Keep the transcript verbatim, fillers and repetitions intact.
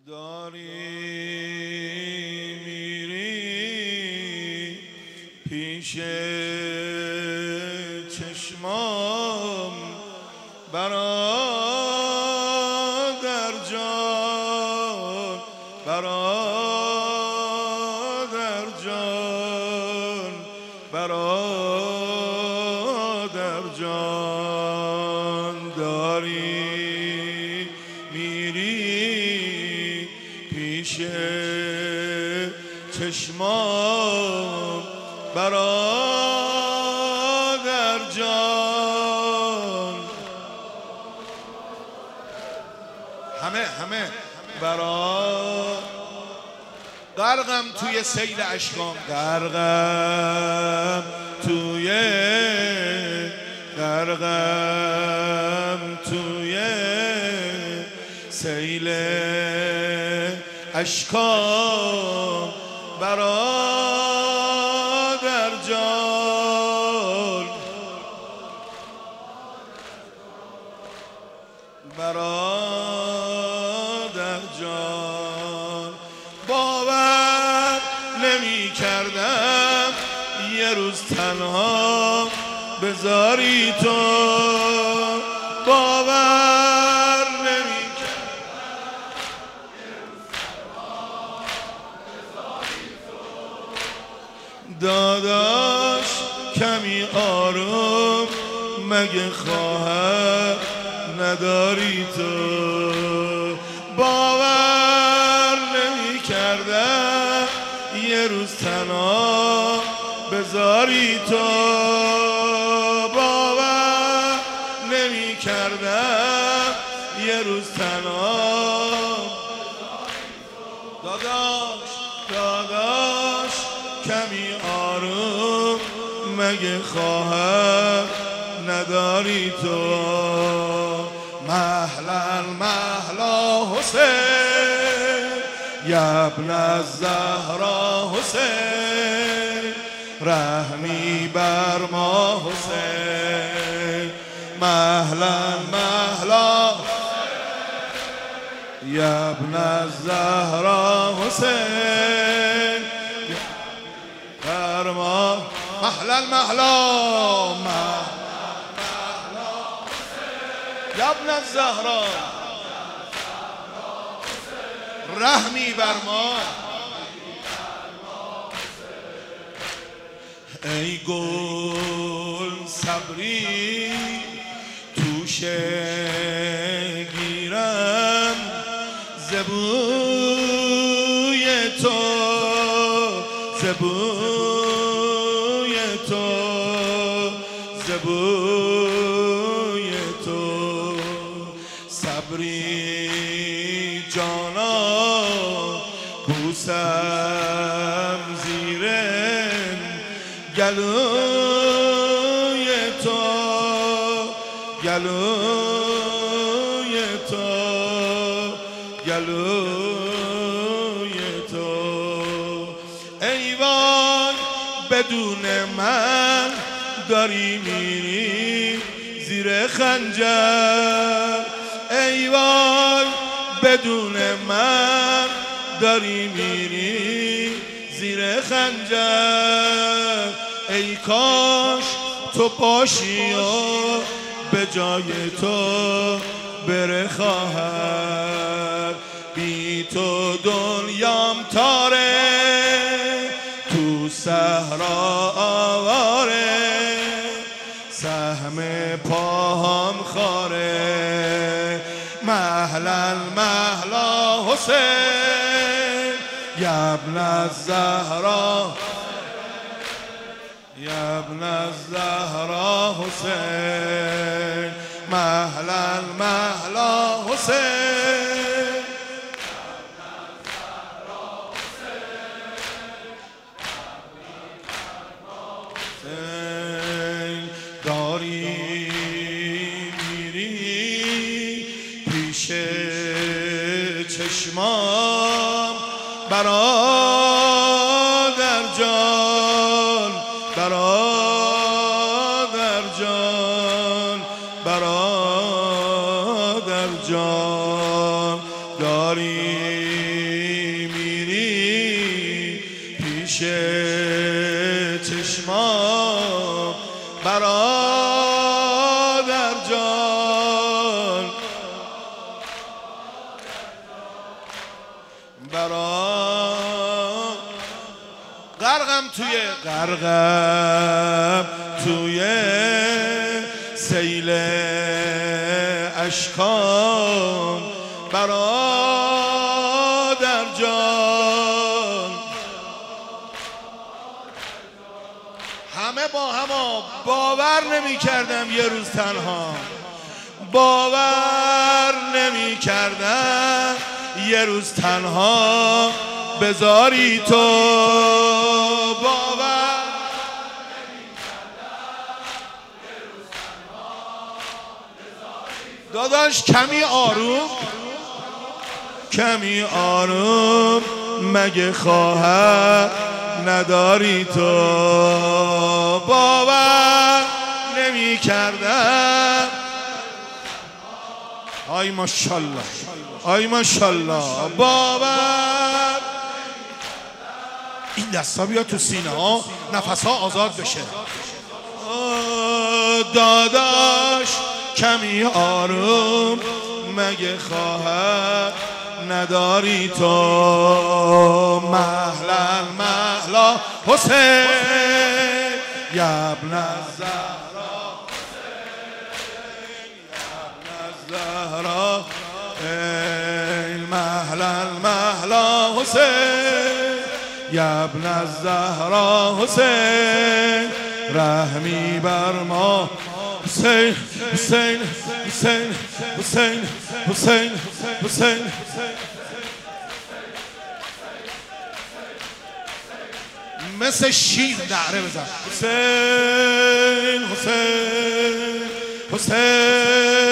داری میری پیش چشمام برادر جان، برادر جان، برادر جان. داری میری پیش چشمام برادر جان، همه همه برا غرقم توی سیل اشکام، غرقم توی غرقم توی سیل اشکام برادر جان، برادر جان. باور نمی کردم یه روز تنها بذاری تو، باور نمی کردم یه روز تنها بذاری تو. داداش کمی آروم مگه خواهر نداری تو، باور نمی کردم یه روز تنها بذاری تو، باور نمی کردم یه روز تنها. داداش داداش کمی آروم مگه خواهر نداری تو. مهلا مهلا حسین یا ابن الزهرا حسین، رحمی بر ما حسین. مهلا مهلا یا ابن الزهرا حسین بر ما. مهلا مهلا یا ابن الزهرا رحمی بر ما. ای گل صبری توشه گیرم زبوی تو، زبوی تو، زبوی تو. صبری جانا بوسم زیر گلوی تو، گلوی تو، گلوی تو. ای وای بدون من داری میری زیر خنجر، ای وای بدون من داری میری زیر خنجر. ای کاش تو باشی و به جای تو بره خواهر، بی تو دنیام تاره تو صحرا آواره، سهم پاهم خاره. مهلا مهلا حسین یا ابن الزهرا، یا ابن الزهرا حسین. مهلا مهلا حسین داری میری پیش چشمام برادر جان، برادر جان، برادر جان. داری میری پیش چشمام برادر جان برا غرقم توی غرقم توی سیل اشکام برادر جان همه با هم باور نمی کردم یه روز تنها باور نمی کردم یه روز تنها بذاری تو باور داداش کمی آروم کمی آروم مگه خواهر نداری تو باور نمی کردم آی ماشالله آی ماشالله باور این دستا بیا تو سینه ها نفس ها آزاد بشه داداش کمی آروم مگه خواهر نداری تو مهلا مهلا حسین یا ابن الزهرا الزهرا مهلا مهلا حسین یا ابن الزهرا حسین رحمی بر ما حسین حسین حسین حسین حسین حسین مثل شیر نعره بزن حسین حسین حسین